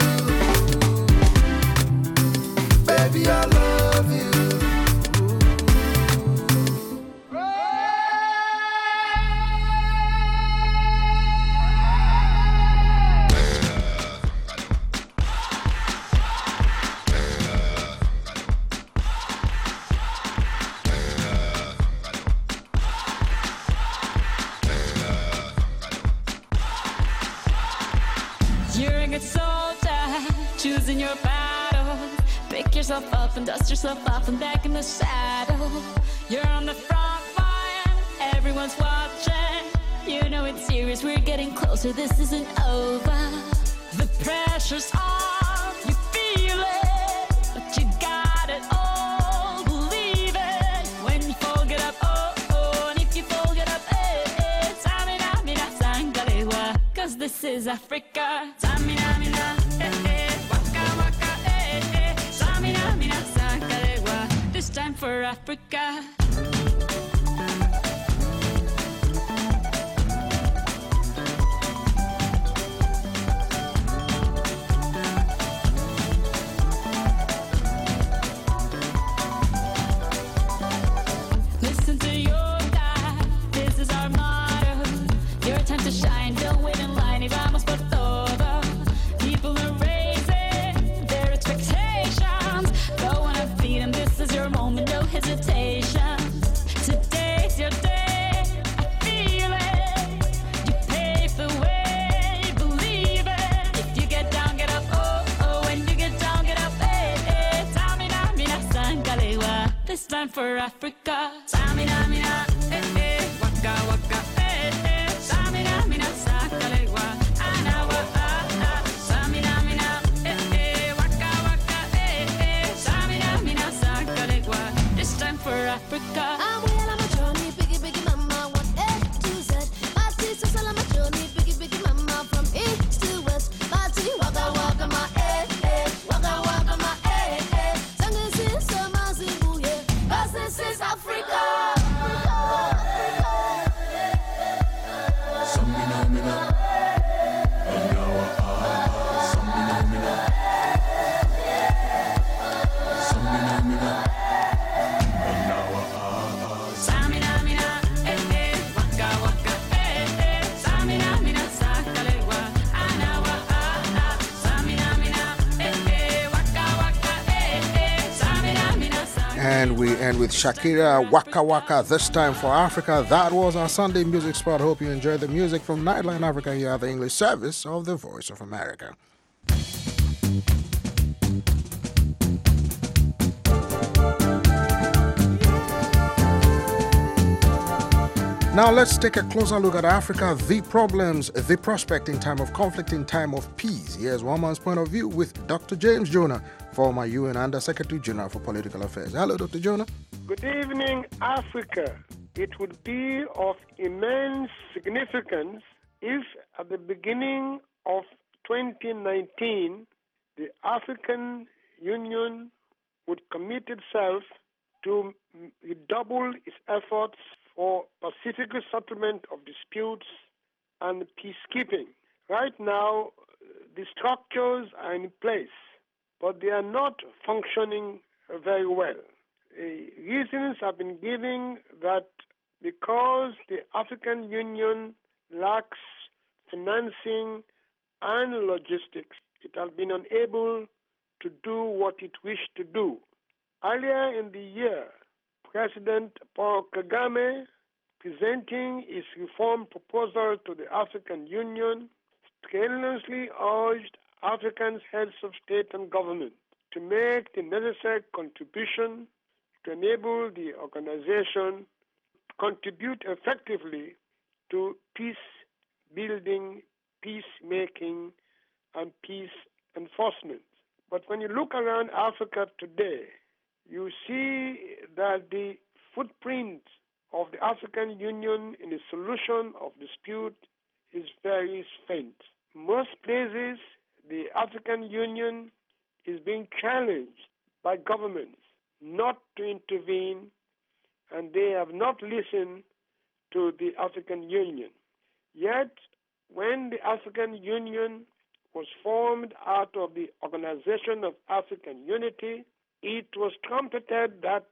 Baby, I love you. You're a good soldier, choosing your battle. Pick yourself up and dust yourself off and back in the saddle. You're on the front line, everyone's watching. You know it's serious, we're getting closer, this isn't over. The pressure's on, you feel it, but you got it all, believe it. When you fall, get up, oh, oh, and if you fall, get up, eh, eh. Samina, mina, sangalewa, cause this is Africa. Samina, mina, eh, eh, waka, waka, eh, eh. Samina, mina, sangalewa, this time for Africa. Listen to your God, this is our motto. Your time to shine, don't wait in line, y vamos por todo. People are raising their expectations. Go on and feed them, this is your moment, no hesitation. time for Africa. Samina, mina, eh, eh, waka, waka, eh, eh. Samina, mina, sakalewa, anawa, ah, ah. Samina, mina, eh, eh, waka, waka, eh, eh. Samina, mina, sakalewa. This time for Africa. I'm well on my journey, biggie, biggie, mama, one A to Z. My sister's all on my journey, biggie, biggie, mama, from east to west. My tea, waka, waka, my eh, eh, waka, waka, my eh, eh. Sangin' sin, sama, zibu, yeah. 'Cause this is Africa. Samina, mina, anawa, ah, samina, mina, samina, mina, anawa, ah, Samina, mina, eh, eh, waka, waka, eh, eh. Samina, mina, sakalewa, anawa, ah, ah. Samina, mina, eh, eh, waka, waka, eh, eh. Samina, mina, And we end with Shakira, Waka Waka, this time for Africa. That was our Sunday music spot. Hope you enjoyed the music from Nightline Africa here at the English service of the Voice of America. Now let's take a closer look at Africa, the problems, the prospect in time of conflict, in time of peace. Here's one man's point of view with Doctor James Jonah, former U N Under Secretary General for Political Affairs. Hello, Doctor Jonah. Good evening, Africa. It would be of immense significance if at the beginning of twenty nineteen, the African Union would commit itself to redouble its efforts for pacific settlement of disputes and peacekeeping. Right now, the structures are in place, but they are not functioning very well. Uh, reasons have been given that because the African Union lacks financing and logistics, it has been unable to do what it wished to do. Earlier in the year, President Paul Kagame, presenting his reform proposal to the African Union, strenuously urged African heads of state and government to make the necessary contribution to enable the organization to contribute effectively to peace building, peacemaking, and peace enforcement. But when you look around Africa today, you see that the footprint of the African Union in the solution of dispute is very faint. Most places, the African Union is being challenged by governments not to intervene, and they have not listened to the African Union. Yet, when the African Union was formed out of the Organization of African Unity, it was trumpeted that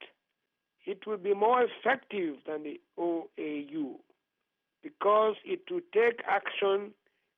it will be more effective than the O A U because it will take action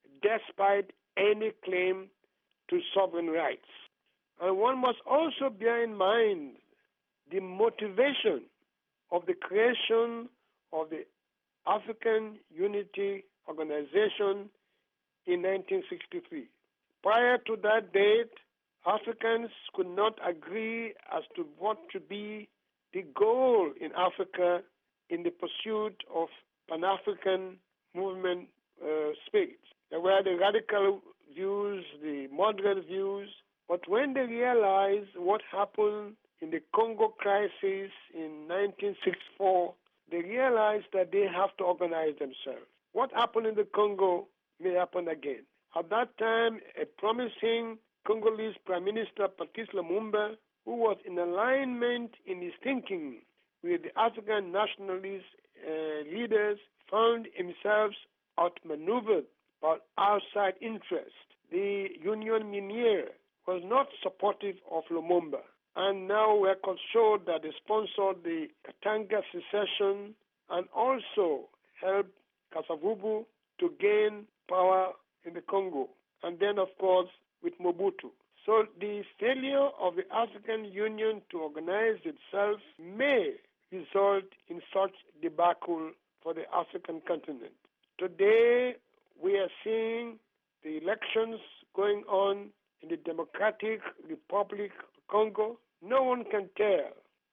despite any claim to sovereign rights. And one must also bear in mind the motivation of the creation of the African Unity Organization in nineteen sixty-three. Prior to that date, Africans could not agree as to what should be the goal in Africa in the pursuit of Pan-African movement uh, spirit. There were the radical views, the moderate views, but when they realized what happened in the Congo crisis in nineteen sixty-four, they realized that they have to organize themselves. What happened in the Congo may happen again. At that time, a promising Congolese Prime Minister Patrice Lumumba, who was in alignment in his thinking with the African nationalist uh, leaders, found himself outmaneuvered by outside interest. The Union Miniere was not supportive of Lumumba, and now records show that they sponsored the Katanga secession and also helped Kasavubu to gain power in the Congo, and then, of course, with Mobutu. So the failure of the African Union to organize itself may result in such debacle for the African continent. Today, we are seeing the elections going on in the Democratic Republic of Congo. No one can tell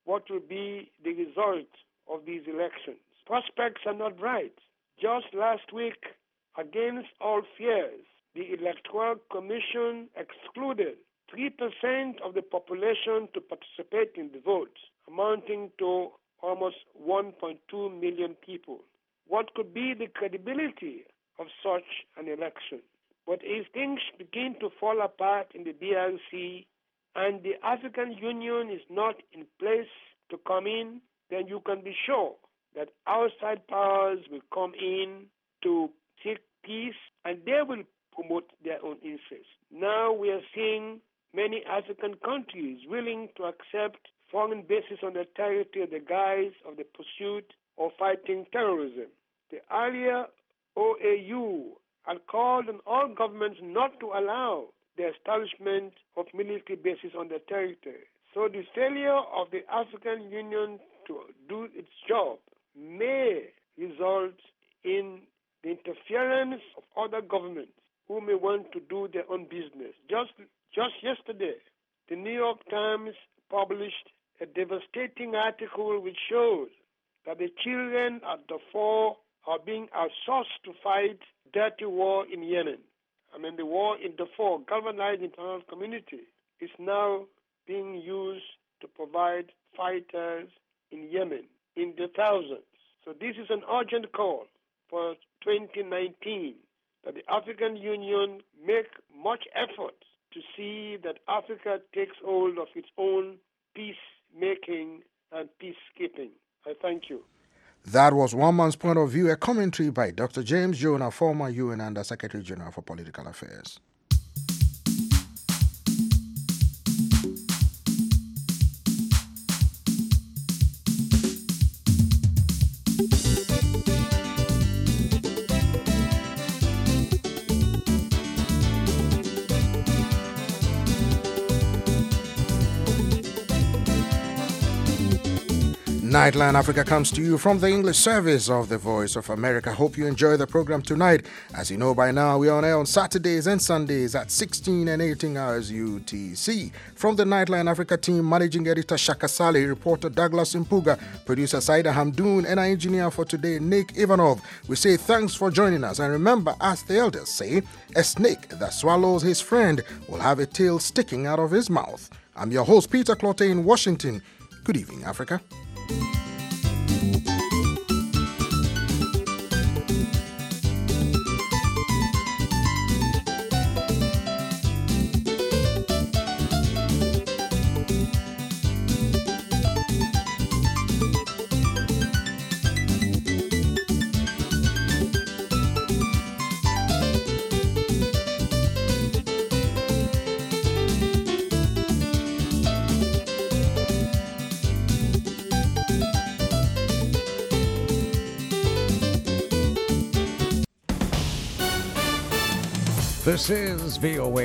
what will be the result of these elections. Prospects are not bright. Just last week, against all fears, the Electoral Commission excluded three percent of the population to participate in the vote, amounting to almost one point two million people. What could be the credibility of such an election? But if things begin to fall apart in the D R C and the African Union is not in place to come in, then you can be sure that outside powers will come in to seek peace and they will promote their own interests. Now we are seeing many African countries willing to accept foreign bases on their territory in the guise of the pursuit of fighting terrorism. The earlier O A U had called on all governments not to allow the establishment of military bases on their territory. So the failure of the African Union to do its job may result in the interference of other governments who may want to do their own business. Just, just yesterday, the New York Times published a devastating article which shows that the children at Darfur are being outsourced to fight dirty war in Yemen. I mean, the war in Darfur, galvanized the international community, is now being used to provide fighters in Yemen in the thousands. So this is an urgent call for twenty nineteen that the African Union make much effort to see that Africa takes hold of its own peacemaking and peacekeeping. I thank you. That was One Man's Point of View, a commentary by Doctor James Jonah, former U N Under Secretary General for Political Affairs. Nightline Africa comes to you from the English service of the Voice of America. Hope you enjoy the program tonight. As you know by now, we are on air on Saturdays and Sundays at sixteen and eighteen hours U T C. From the Nightline Africa team, Managing Editor Shaka Sali, reporter Douglas Impuga, producer Saida Hamdoon, and our engineer for today, Nick Ivanov. We say thanks for joining us. And remember, as the elders say, a snake that swallows his friend will have a tail sticking out of his mouth. I'm your host, Peter Clottey in Washington. Good evening, Africa. This is V O A